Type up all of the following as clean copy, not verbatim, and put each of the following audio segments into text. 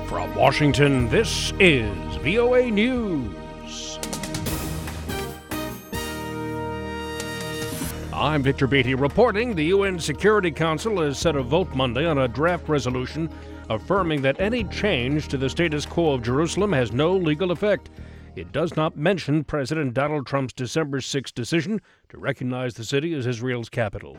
From Washington, this is VOA News. I'm Victor Beatty reporting the UN Security Council has set a vote Monday on a draft resolution affirming that any change to the status quo of Jerusalem has no legal effect. It does not mention President Donald Trump's December 6 decision to recognize the city as Israel's capital.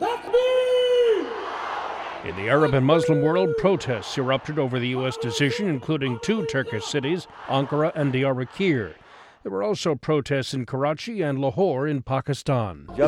In the Arab and Muslim world, protests erupted over the U.S. decision, including two Turkish cities, Ankara and Diyarbakir. There were also protests in Karachi and Lahore in Pakistan. The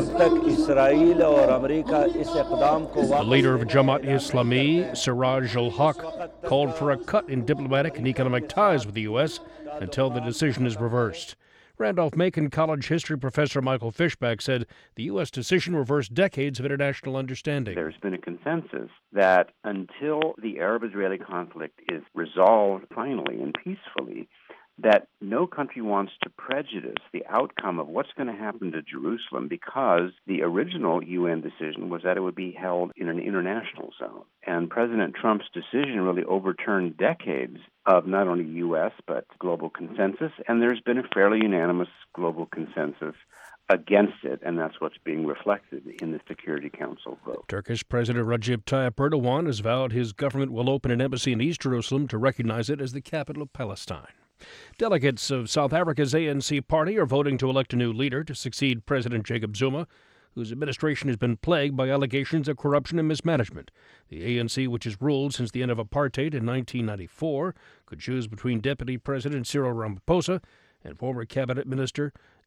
leader of Jamaat-e-Islami, Siraj al-Haq, called for a cut in diplomatic and economic ties with the U.S. until the decision is reversed. Randolph-Macon College history professor Michael Fishback said the U.S. decision reversed decades of international understanding. There's been a consensus that until the Arab-Israeli conflict is resolved finally and peacefully, that no country wants to prejudice the outcome of what's going to happen to Jerusalem, because the original UN decision was that it would be held in an international zone. And President Trump's decision really overturned decades of not only U.S. but global consensus, and there's been a fairly unanimous global consensus against it, and that's what's being reflected in the Security Council vote. Turkish President Recep Tayyip Erdogan has vowed his government will open an embassy in East Jerusalem to recognize it as the capital of Palestine. Delegates of South Africa's ANC party are voting to elect a new leader to succeed President Jacob Zuma, whose administration has been plagued by allegations of corruption and mismanagement. The ANC, which has ruled since the end of apartheid in 1994, could choose between Deputy President Cyril Ramaphosa and former cabinet minister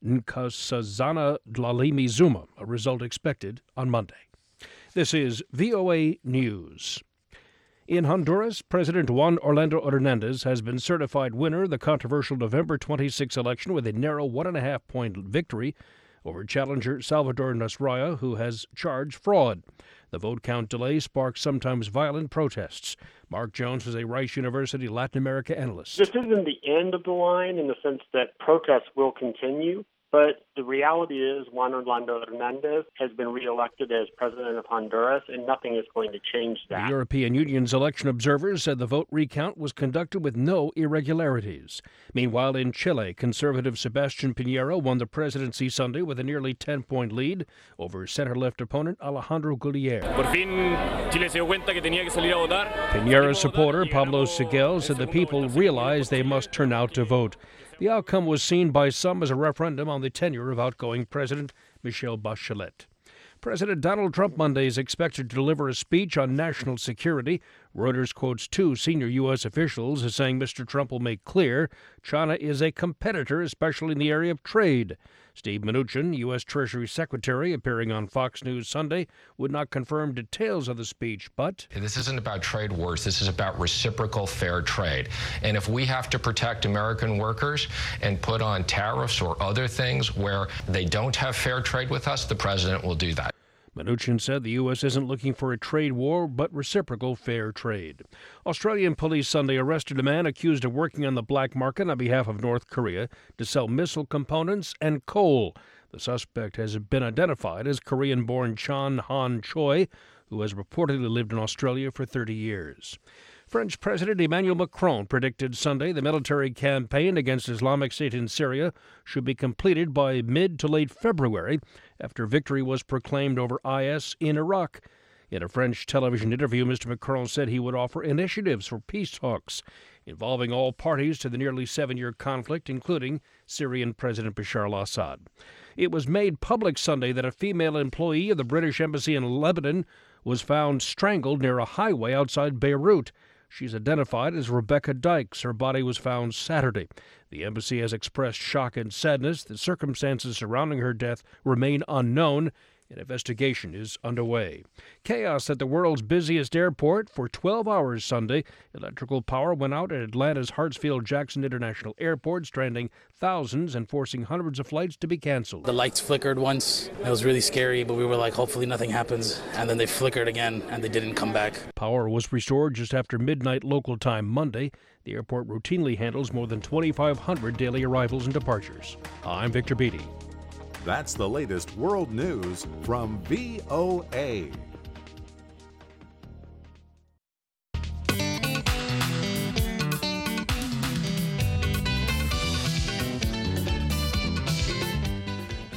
Nkosazana Dlamini Zuma, a result expected on Monday. This is VOA News. In Honduras, President Juan Orlando Hernandez has been certified winner of the controversial November 26 election with a narrow 1.5-point victory over challenger Salvador Nasralla, who has charged fraud. The vote count delay sparked sometimes violent protests. Mark Jones is a Rice University Latin America analyst. This isn't the end of the line in the sense that protests will continue, but the reality is Juan Orlando Hernandez has been reelected as president of Honduras, and nothing is going to change that. The European Union's election observers said the vote recount was conducted with no irregularities. Meanwhile, in Chile, conservative Sebastian Piñera won the presidency Sunday with a nearly 10-point lead over center-left opponent Alejandro Guillier. Piñera's supporter Pablo Seguel said the people realized they must turn out to vote. The outcome was seen by some as a referendum on the tenure of outgoing President Michelle Bachelet. President Donald Trump Monday is expected to deliver a speech on national security. Reuters quotes two senior U.S. officials as saying Mr. Trump will make clear China is a competitor, especially in the area of trade. Steve Mnuchin, U.S. Treasury Secretary, appearing on Fox News Sunday, would not confirm details of the speech, but... This isn't about trade wars. This is about reciprocal fair trade. And if we have to protect American workers and put on tariffs or other things where they don't have fair trade with us, the president will do that. Mnuchin said the U.S. isn't looking for a trade war, but reciprocal fair trade. Australian police Sunday arrested a man accused of working on the black market on behalf of North Korea to sell missile components and coal. The suspect has been identified as Korean-born Chan Han Choi, who has reportedly lived in Australia for 30 years. French President Emmanuel Macron predicted Sunday the military campaign against Islamic State in Syria should be completed by mid to late February after victory was proclaimed over IS in Iraq. In a French television interview, Mr. Macron said he would offer initiatives for peace talks involving all parties to the nearly 7-year conflict, including Syrian President Bashar al-Assad. It was made public Sunday that a female employee of the British Embassy in Lebanon was found strangled near a highway outside Beirut. She's identified as Rebecca Dykes. Her body was found Saturday. The embassy has expressed shock and sadness. The circumstances surrounding her death remain unknown. An investigation is underway. Chaos at the world's busiest airport for 12 hours Sunday. Electrical power went out at Atlanta's Hartsfield-Jackson International Airport, stranding thousands and forcing hundreds of flights to be canceled. The lights flickered once. It was really scary, but we were like, hopefully nothing happens. And then they flickered again, and they didn't come back. Power was restored just after midnight local time Monday. The airport routinely handles more than 2,500 daily arrivals and departures. I'm Victor Beatty. That's the latest world news from VOA.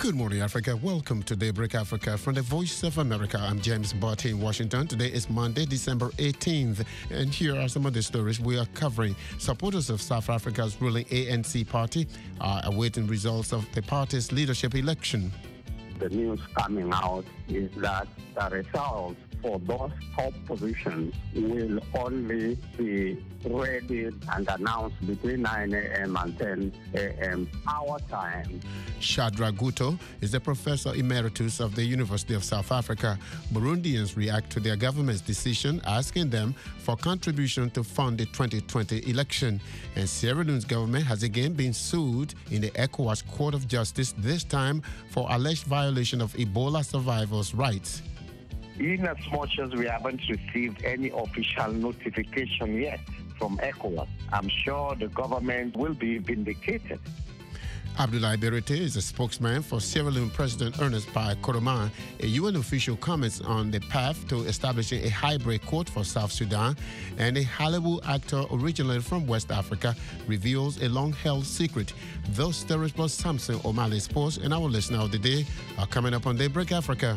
Good morning, Africa. Welcome to Daybreak Africa from the Voice of America. I'm James Barty in Washington. Today is Monday, December 18th, and here are some of the stories we are covering. Supporters of South Africa's ruling ANC party are awaiting results of the party's leadership election. The news coming out is that the results for those top positions will only be ready and announced between 9 a.m. and 10 a.m. our time. Shadrack Guto is the professor emeritus of the University of South Africa. Burundians react to their government's decision, asking them for contribution to fund the 2020 election. And Sierra Leone's government has again been sued in the ECOWAS Court of Justice, this time for alleged violation of Ebola survivors' rights. In as much as we haven't received any official notification yet from ECOWAS, I'm sure the government will be vindicated. Abdoulaye Berete is a spokesman for Sierra Leone President Ernest Bai Koroma. A UN official comments on the path to establishing a hybrid court for South Sudan, and a Hollywood actor originally from West Africa reveals a long-held secret. Those stories plus Samson O'Malley Sports and our listener of the day are coming up on Daybreak Africa.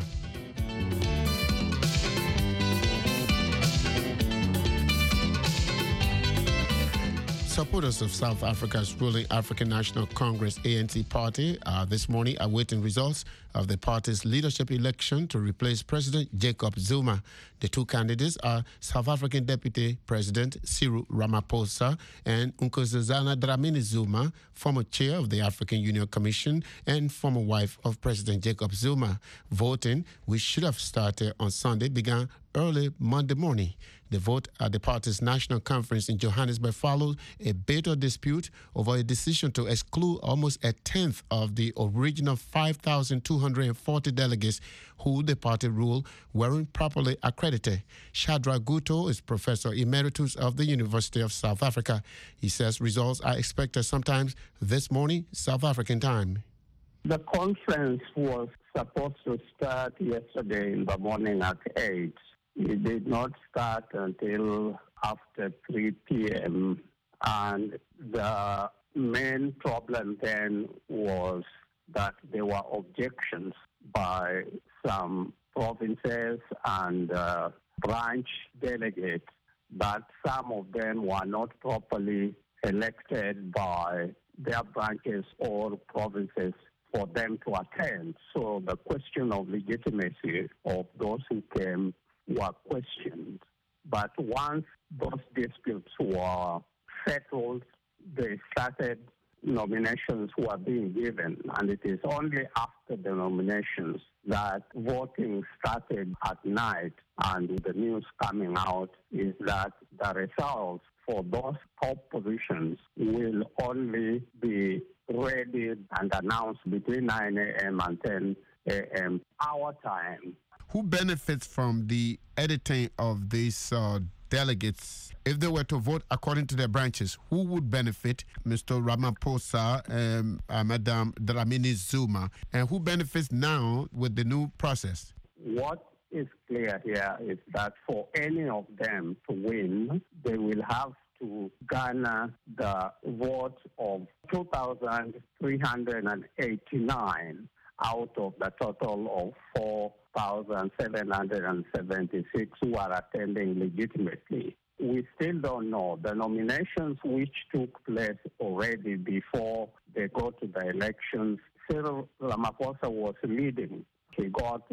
Supporters of South Africa's ruling African National Congress ANC party are this morning awaiting results of the party's leadership election to replace President Jacob Zuma. The two candidates are South African Deputy President Cyril Ramaphosa and Nkosazana Dlamini Zuma, former chair of the African Union Commission and former wife of President Jacob Zuma. Voting, which should have started on Sunday, began early Monday morning. The vote at the party's national conference in Johannesburg followed a bitter dispute over a decision to exclude almost a tenth of the original 5,240 delegates who the party ruled weren't properly accredited. Shadrack Guto is professor emeritus of the University of South Africa. He says results are expected sometimes this morning, South African time. The conference was supposed to start yesterday in the morning at 8. It did not start until after 3 p.m. And the main problem then was that there were objections by some provinces and branch delegates, but some of them were not properly elected by their branches or provinces for them to attend. So the question of legitimacy of those who came were questioned. But once those disputes were settled, they started nominations were being given, and it is only after the nominations that voting started at night, and the news coming out is that the results for those top positions will only be ready and announced between 9 a.m. and 10 a.m. our time. Who benefits from the editing of these delegates? If they were to vote according to their branches, who would benefit? Mr. Ramaphosa and Madam Dlamini Zuma. And who benefits now with the new process? What is clear here is that for any of them to win, they will have to garner the vote of 2,389 out of the total of 4,776 who are attending legitimately. We still don't know. The nominations which took place already before they go to the elections, Cyril Ramaphosa was leading. He got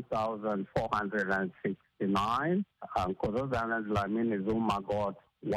1,469, and Nkosazana Dlamini Zuma got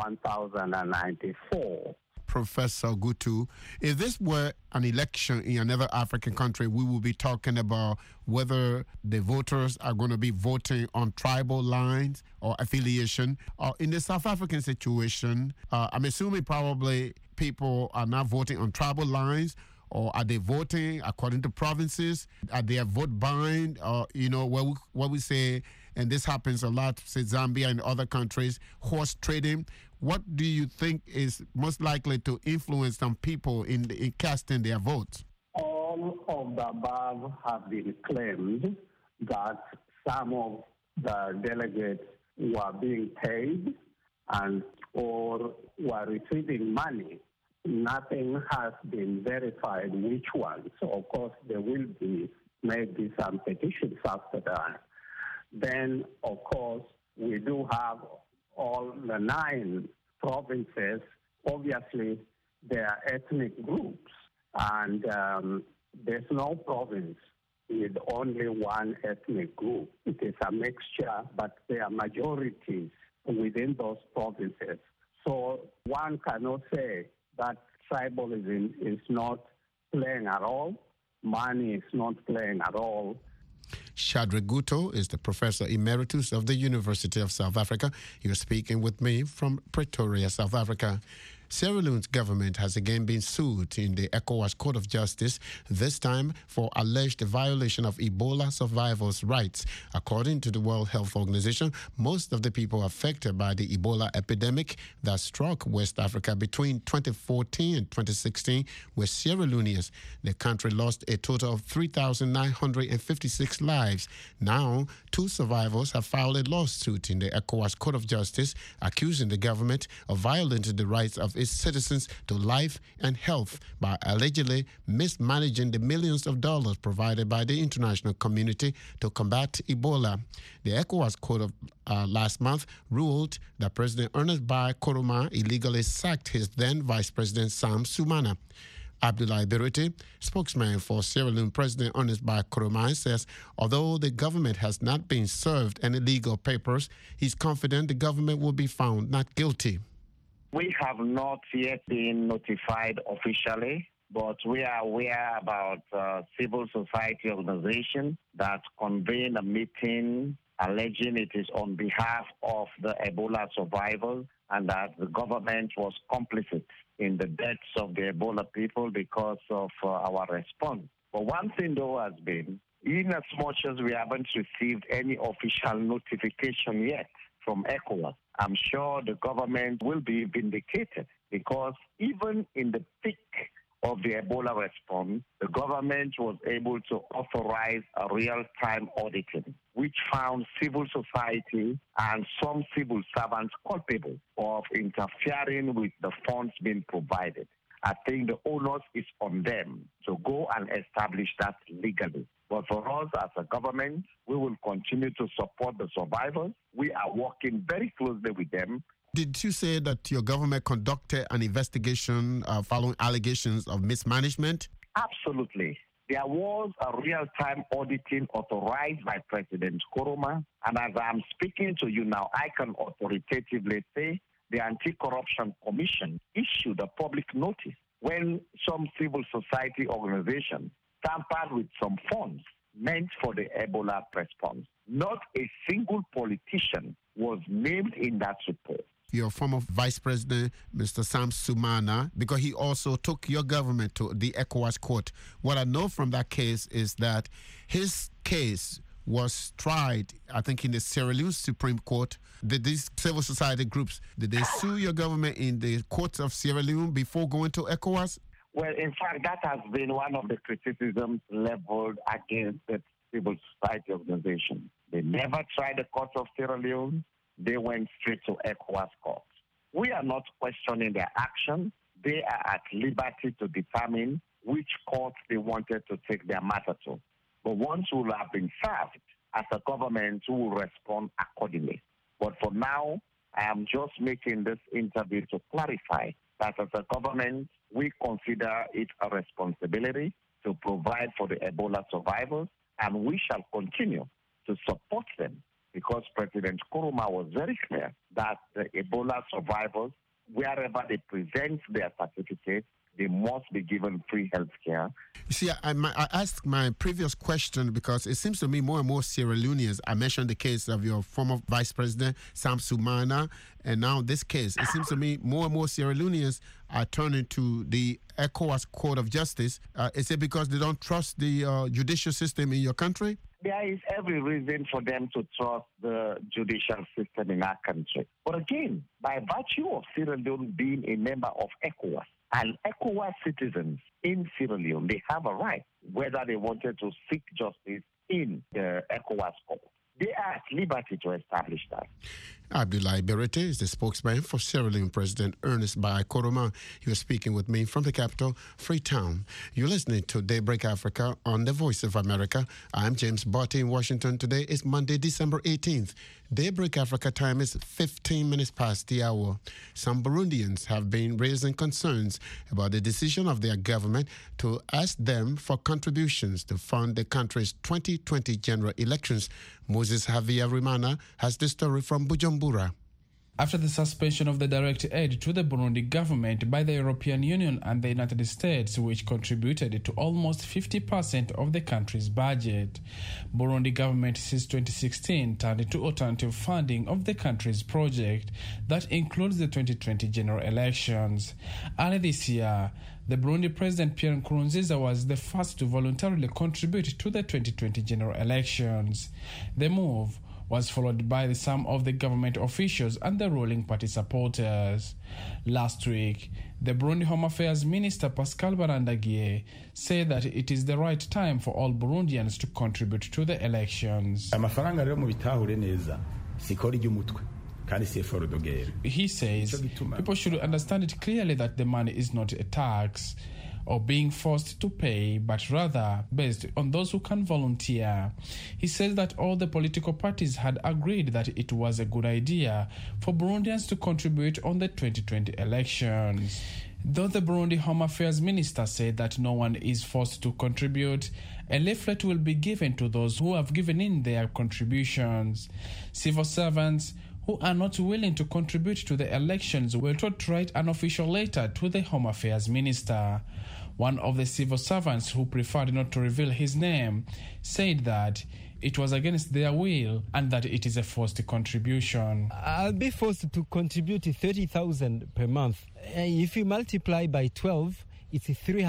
1,094. Professor Guto, if this were an election in another African country, we will be talking about whether the voters are going to be voting on tribal lines or affiliation. In the South African situation, I'm assuming probably people are not voting on tribal lines, or are they voting according to provinces? Are they a vote buying? Or, what we say, and this happens a lot, say Zambia and other countries, horse trading. What do you think is most likely to influence some people in casting their votes? All of the above have been claimed that some of the delegates were being paid or were receiving money nothing has been verified which one. So, of course, there will be maybe some petitions after that. Then, of course, we do have all the 9 provinces. Obviously, there are ethnic groups, and there's no province with only one ethnic group. It is a mixture, but there are majorities within those provinces. So one cannot say that tribalism is not playing at all, money is not playing at all. Shadrack Guto is the Professor Emeritus of the University of South Africa. You're speaking with me from Pretoria, South Africa. Sierra Leone's government has again been sued in the ECOWAS Court of Justice, this time for alleged violation of Ebola survivors' rights. According to the World Health Organization, most of the people affected by the Ebola epidemic that struck West Africa between 2014 and 2016 were Sierra Leoneans. The country lost a total of 3,956 lives. Now, 2 survivors have filed a lawsuit in the ECOWAS Court of Justice accusing the government of violating the rights of its citizens to life and health by allegedly mismanaging the millions of dollars provided by the international community to combat Ebola. The ECOWAS Court of last month ruled that President Ernest Bai Koroma illegally sacked his then Vice President Sam Sumana. Abdoulaye Berete, spokesman for Sierra Leone President Ernest Bai Koroma, says although the government has not been served any legal papers, he's confident the government will be found not guilty. We have not yet been notified officially, but we are aware about civil society organization that convened a meeting alleging it is on behalf of the Ebola survivors and that the government was complicit in the deaths of the Ebola people because of our response. But one thing, though, has been, in as much as we haven't received any official notification yet from ECOWAS, I'm sure the government will be vindicated because even in the peak of the Ebola response, the government was able to authorize a real-time auditing, which found civil society and some civil servants culpable of interfering with the funds being provided. I think the onus is on them to go and establish that legally. But for us as a government, we will continue to support the survivors. We are working very closely with them. Did you say that your government conducted an investigation following allegations of mismanagement? Absolutely. There was a real-time auditing authorized by President Koroma. And as I'm speaking to you now, I can authoritatively say the Anti-Corruption Commission issued a public notice when some civil society organizations tampered with some funds meant for the Ebola response. Not a single politician was named in that report. Your former Vice President, Mr. Sam Sumana, because he also took your government to the ECOWAS court. What I know from that case is that his case was tried, I think, in the Sierra Leone Supreme Court. Did these civil society groups, did they sue your government in the courts of Sierra Leone before going to ECOWAS? Well, in fact, that has been one of the criticisms leveled against the civil society organization. They never tried the court of Sierra Leone. They went straight to ECOWAS court. We are not questioning their action. They are at liberty to determine which court they wanted to take their matter to. But once we will have been served, as a government, we will respond accordingly. But for now, I am just making this interview to clarify that as a government, we consider it a responsibility to provide for the Ebola survivors, and we shall continue to support them because President Koroma was very clear that the Ebola survivors, wherever they present their certificate, they must be given free health care. You see, I asked my previous question because it seems to me more and more Sierra Leoneans, I mentioned the case of your former Vice President, Sam Sumana, and now this case. It seems to me more and more Sierra Leoneans are turning to the ECOWAS Court of Justice. Is it because they don't trust the judicial system in your country? There is every reason for them to trust the judicial system in our country. But again, by virtue of Sierra Leone being a member of ECOWAS, and ECOWAS citizens in Sierra Leone, they have a right, whether they wanted to seek justice in the ECOWAS court. They are at liberty to establish that. Abdoulaye Berete is the spokesman for Sierra Leone President Ernest Bai Koroma. He was speaking with me from the capital, Freetown. You're listening to Daybreak Africa on the Voice of America. I'm James Barty in Washington. Today is Monday, December 18th. Daybreak Africa time is 15 minutes past the hour. Some Burundians have been raising concerns about the decision of their government to ask them for contributions to fund the country's 2020 general elections. Moses Javier Rimana has the story from Bujumbura. After the suspension of the direct aid to the Burundi government by the European Union and the United States, which contributed to almost 50% of the country's budget, Burundi government since 2016 turned to alternative funding of the country's project that includes the 2020 general elections. Early this year, the Burundi President Pierre Nkurunziza was the first to voluntarily contribute to the 2020 general elections. The move was followed by some of the government officials and the ruling party supporters. Last week, the Burundi Home Affairs Minister Pascal Barandagie said that it is the right time for all Burundians to contribute to the elections. He says people should understand it clearly that the money is not a tax or being forced to pay, but rather based on those who can volunteer. He says that all the political parties had agreed that it was a good idea for Burundians to contribute on the 2020 elections. Though the Burundi Home Affairs Minister said that no one is forced to contribute, a leaflet will be given to those who have given in their contributions. Civil servants who are not willing to contribute to the elections will try to write an official letter to the Home Affairs Minister. One of the civil servants who preferred not to reveal his name said that it was against their will and that it is a forced contribution. I'll be forced to contribute 30,000 per month. If you multiply by 12, it's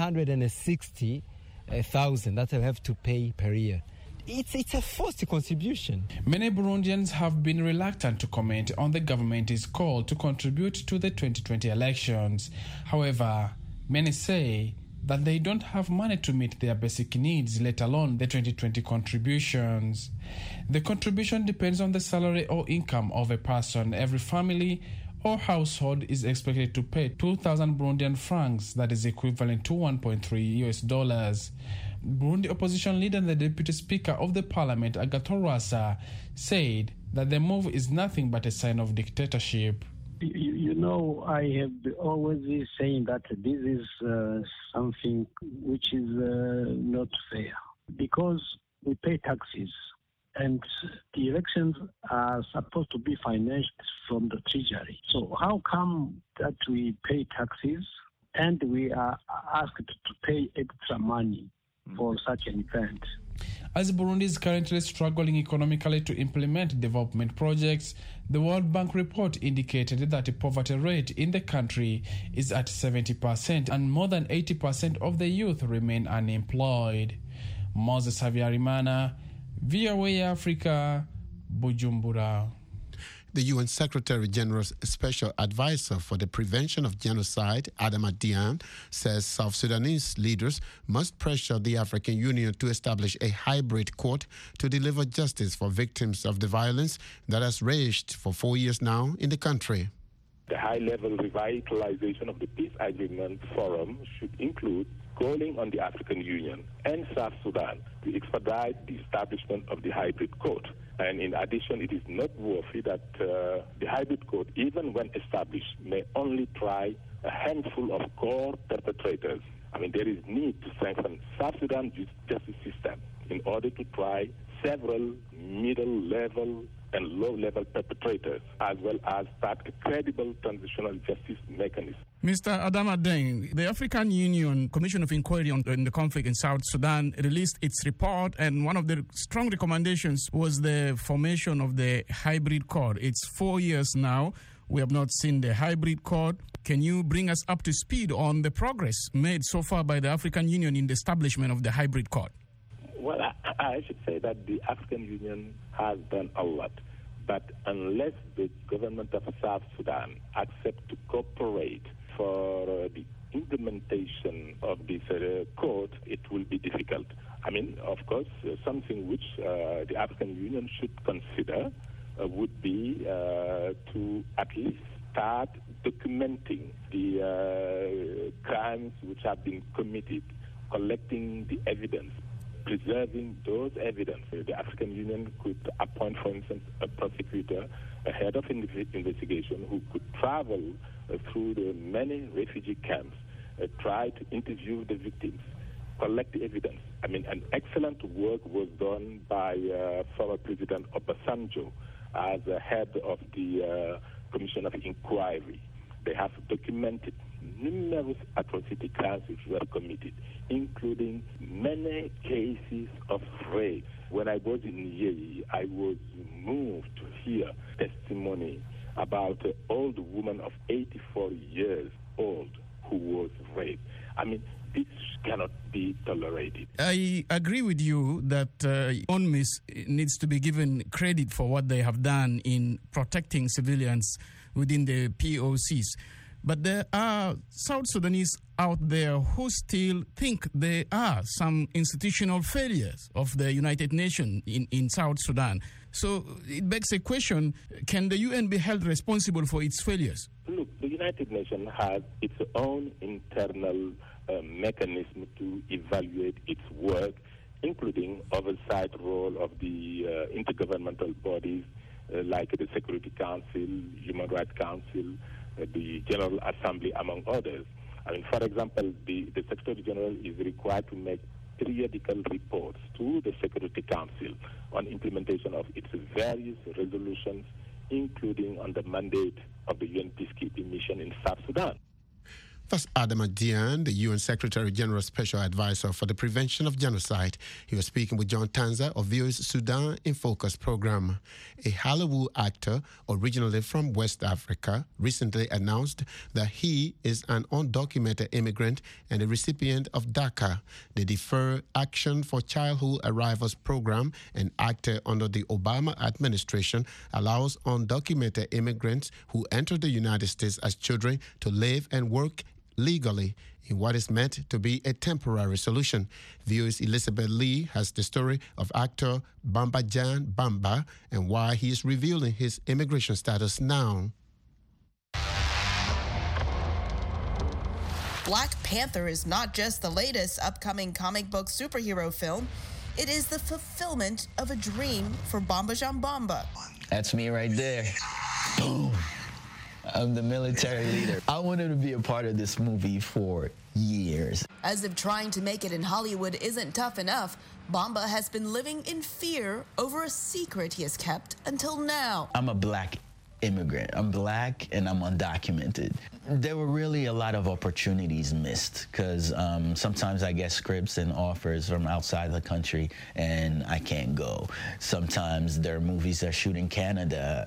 360,000 that I'll have to pay per year. It's a forced contribution. Many Burundians have been reluctant to comment on the government's call to contribute to the 2020 elections. However, many say that they don't have money to meet their basic needs, let alone the 2020 contributions. The contribution depends on the salary or income of a person. Every family or household is expected to pay 2,000 Burundian francs, that is equivalent to $1.3 US. Burundi opposition leader and the deputy speaker of the parliament, Agathon Rwasa, said that the move is nothing but a sign of dictatorship. You know, I have always been saying that this is something which is not fair, because we pay taxes and the elections are supposed to be financed from the treasury. So how come that we pay taxes and we are asked to pay extra money for such an event? As Burundi is currently struggling economically to implement development projects, the World Bank report indicated that the poverty rate in the country is at 70% and more than 80% of the youth remain unemployed. Moses Havyarimana, VOA Africa, Bujumbura. The UN Secretary General's Special Advisor for the Prevention of Genocide, Adama Diane, says South Sudanese leaders must pressure the African Union to establish a hybrid court to deliver justice for victims of the violence that has raged for 4 years now in the country. The high-level revitalization of the Peace Agreement Forum should include calling on the African Union and South Sudan to expedite the establishment of the hybrid court. And in addition, it is noteworthy that the hybrid court, even when established, may only try a handful of core perpetrators. I mean, there is need to strengthen South Sudan's justice system in order to try several middle-level and low-level perpetrators, as well as start a credible transitional justice mechanism. Mr. Adama Dieng, the African Union Commission of Inquiry on the conflict in South Sudan released its report, and one of the strong recommendations was the formation of the hybrid court. It's 4 years now. We have not seen the hybrid court. Can you bring us up to speed on the progress made so far by the African Union in the establishment of the hybrid court? Well, I should say that the African Union has done a lot, but unless the government of South Sudan accepts to cooperate for the implementation of this court, it will be difficult. I mean, of course, something which the African Union should consider would be to at least start documenting the crimes which have been committed, collecting the evidence, preserving those evidence. The African Union could appoint, for instance, a prosecutor, a head of investigation who could travel through the many refugee camps, try to interview the victims, collect the evidence. I mean, an excellent work was done by former President Obasanjo as the head of the Commission of Inquiry. They have documented numerous atrocity crimes which were committed, including many cases of rape. When I was in Yei, I was moved to hear testimony about an old woman of 84 years old who was raped. I mean, this cannot be tolerated. I agree with you that UNMISS needs to be given credit for what they have done in protecting civilians within the POCs. But there are South Sudanese out there who still think there are some institutional failures of the United Nations in South Sudan. So it begs a question, can the UN be held responsible for its failures? Look, the United Nations has its own internal mechanism to evaluate its work, including oversight role of the intergovernmental bodies like the Security Council, Human Rights Council, the General Assembly, among others. I mean, for example, the Secretary General is required to make periodical reports to the Security Council on implementation of its various resolutions, including on the mandate of the UN peacekeeping mission in South Sudan. That's Adama Diane, the UN Secretary General Special Advisor for the Prevention of Genocide. He was speaking with John Tanza of VOA's Sudan in Focus program. A Hollywood actor originally from West Africa recently announced that he is an undocumented immigrant and a recipient of DACA, the Deferred Action for Childhood Arrivals program. An actor under the Obama administration allows undocumented immigrants who enter the United States as children to live and work legally in what is meant to be a temporary solution. VOA's Elizabeth Lee has the story of actor Bamba Jan Bamba and why he is revealing his immigration status now. Black Panther is not just the latest upcoming comic book superhero film. It is the fulfillment of a dream for Bamba Jan Bamba. That's me right there. Boom. I'm the military leader. I wanted to be a part of this movie for years. As if trying to make it in Hollywood isn't tough enough, Bamba has been living in fear over a secret he has kept until now. I'm a black immigrant. I'm black and I'm undocumented. There were really a lot of opportunities missed because sometimes I get scripts and offers from outside the country and I can't go. Sometimes there are movies that shoot in Canada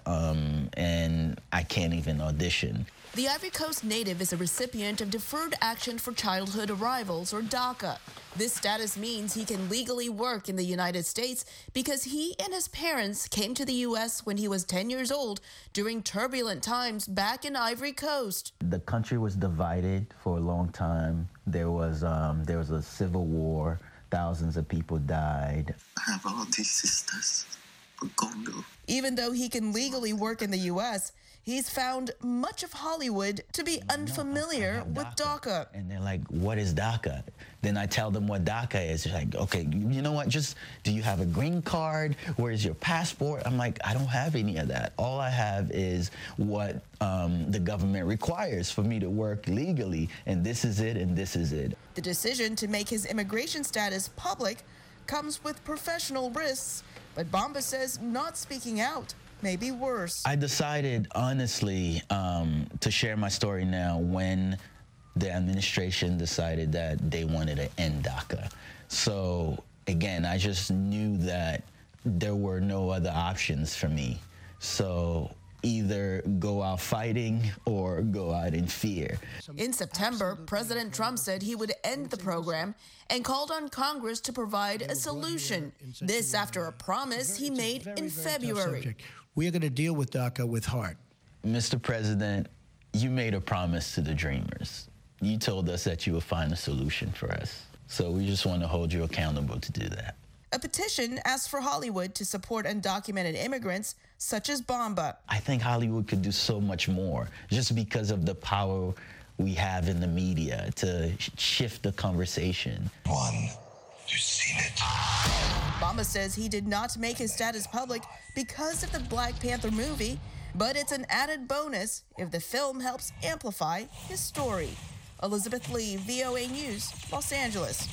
and I can't even audition. The Ivory Coast native is a recipient of Deferred Action for Childhood Arrivals, or DACA. This status means he can legally work in the United States because he and his parents came to the U.S. when he was 10 years old during turbulent times back in Ivory Coast. The country was divided for a long time. There was a civil war. Thousands of people died. I have all these sisters from Congo. Even though he can legally work in the U.S., he's found much of Hollywood to be unfamiliar with DACA. And they're like, what is DACA? Then I tell them what DACA is. They're like, okay, you know what? Just, do you have a green card? Where's your passport? I'm like, I don't have any of that. All I have is what the government requires for me to work legally. And this is it, and this is it. The decision to make his immigration status public comes with professional risks, but Bamba says not speaking out may be worse. I decided, honestly, to share my story now when the administration decided that they wanted to end DACA. So, again, I just knew that there were no other options for me. So, either go out fighting or go out in fear. In September, President Trump said he would end the program and called on Congress to provide a solution. This after a promise he made in February. We are going to deal with DACA with heart. Mr. President, you made a promise to the Dreamers. You told us that you would find a solution for us. So we just want to hold you accountable to do that. A petition asked for Hollywood to support undocumented immigrants such as Bamba. I think Hollywood could do so much more just because of the power we have in the media to shift the conversation. You've seen it. Bamba says he did not make his status public because of the Black Panther movie, but it's an added bonus if the film helps amplify his story. Elizabeth Lee, VOA News, Los Angeles.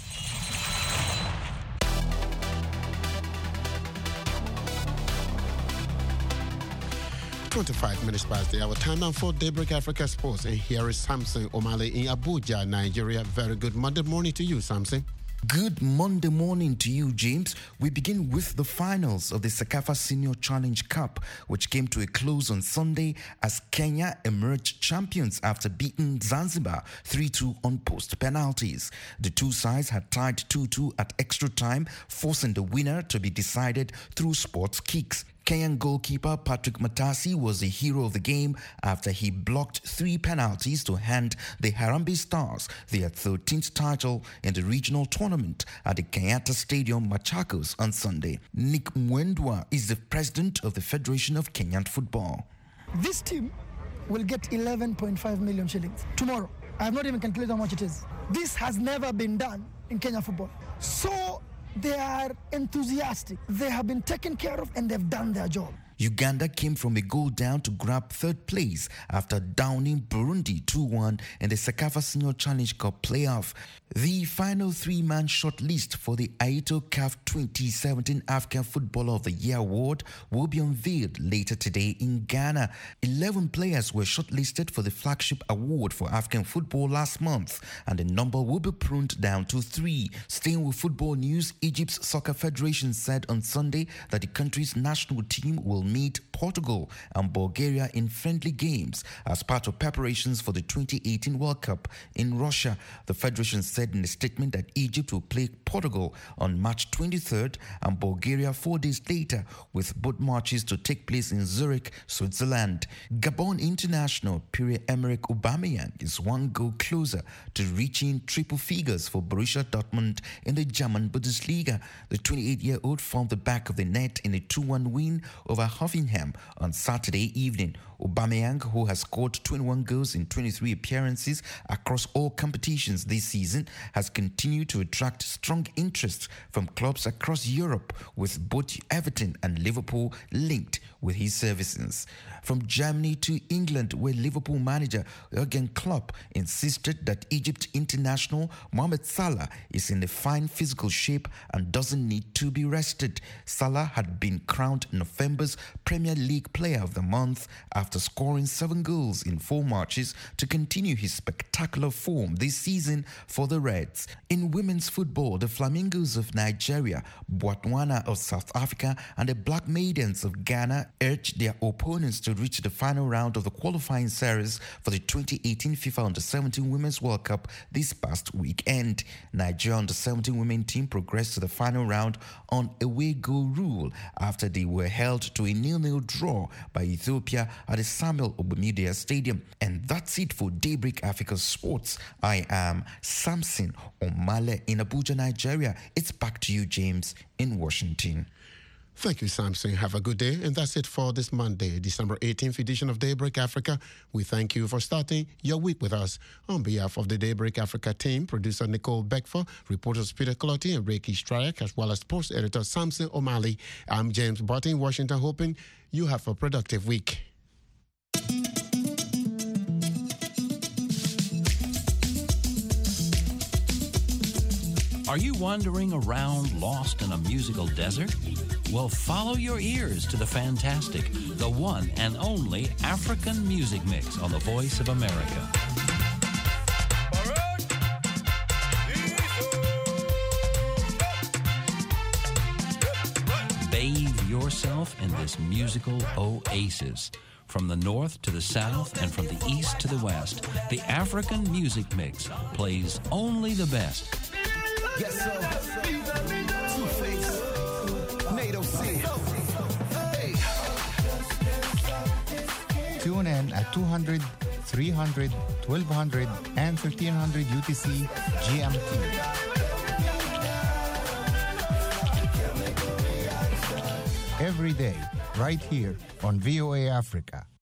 25 minutes past the hour. Time now for Daybreak Africa Sports. And here is Samson Omale in Abuja, Nigeria. Very good Monday morning to you, Samson. Good Monday morning to you, James. We begin with the finals of the Sekafa Senior Challenge Cup, which came to a close on Sunday as Kenya emerged champions after beating Zanzibar 3-2 on post penalties. The two sides had tied 2-2 at extra time, forcing the winner to be decided through sports kicks. Kenyan goalkeeper Patrick Matasi was the hero of the game after he blocked 3 penalties to hand the Harambee Stars their 13th title in the regional tournament at the Kenyatta Stadium, Machakos, on Sunday. Nick Mwendwa is the president of the Federation of Kenyan Football. This team will get 11.5 million shillings tomorrow. I have not even calculated how much it is. This has never been done in Kenya football. So they are enthusiastic. They have been taken care of and they've done their job. Uganda came from a goal down to grab third place after downing Burundi 2-1 in the Sekafa Senior Challenge Cup playoff. The final 3-man shortlist for the Aito CAF 2017 African Footballer of the Year award will be unveiled later today in Ghana. 11 players were shortlisted for the flagship award for African football last month, and the number will be pruned down to 3. Staying with football news, Egypt's Soccer Federation said on Sunday that the country's national team will meet Portugal and Bulgaria in friendly games as part of preparations for the 2018 World Cup in Russia. The federation said in a statement that Egypt will play Portugal on March 23rd and Bulgaria 4 days later, with both matches to take place in Zurich, Switzerland. Gabon international Pierre-Emerick Aubameyang is 1 goal closer to reaching triple figures for Borussia Dortmund in the German Bundesliga. The 28-year-old found the back of the net in a 2-1 win over Hoffenheim on Saturday evening. Aubameyang, who has scored 21 goals in 23 appearances across all competitions this season, has continued to attract strong interest from clubs across Europe, with both Everton and Liverpool linked with his services. From Germany to England, where Liverpool manager Jurgen Klopp insisted that Egypt international Mohamed Salah is in a fine physical shape and doesn't need to be rested. Salah had been crowned November's Premier League Player of the Month after scoring 7 goals in 4 matches to continue his spectacular form this season for the Reds. In women's football, the Flamingos of Nigeria, Botswana of South Africa, and the Black Maidens of Ghana urged their opponents to reach the final round of the qualifying series for the 2018 FIFA Under-17 Women's World Cup this past weekend. Nigeria Under-17 women team progressed to the final round on away goal rule after they were held to a 0-0 draw by Ethiopia at the Samuel Ogbomidia Stadium. And that's it for Daybreak Africa Sports. I am Samson Omale in Abuja, Nigeria. It's back to you, James, in Washington. Thank you, Samson. Have a good day. And that's it for this Monday, December 18th edition of Daybreak Africa. We thank you for starting your week with us. On behalf of the Daybreak Africa team, producer Nicole Beckford, reporters Peter Clotti and Reiki Stryak, as well as sports editor Samson Omale, I'm James Barton in Washington, hoping you have a productive week. Are you wandering around lost in a musical desert? Well, follow your ears to the fantastic, the one and only African Music Mix on the Voice of America. Bathe yourself in this musical oasis. From the north to the south and from the east to the west, the African Music Mix plays only the best. Yes, sir. Two-Face, NATO C. Hey. Tune in at 200, 300, 1200, and 1300 UTC GMT. every day, right here on VOA Africa.